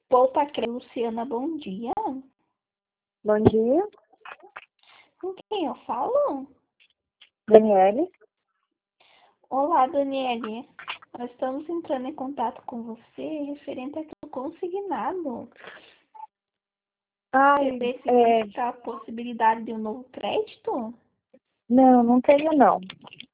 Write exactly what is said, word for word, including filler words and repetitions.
Poupa Crédito, Luciana, bom dia. Bom dia, Com quem eu falo? Daniele. Olá, Daniele. Nós estamos entrando em contato com você referente ao consignado. Ai, Você é, verifica a possibilidade de um novo crédito? não, não tenho não.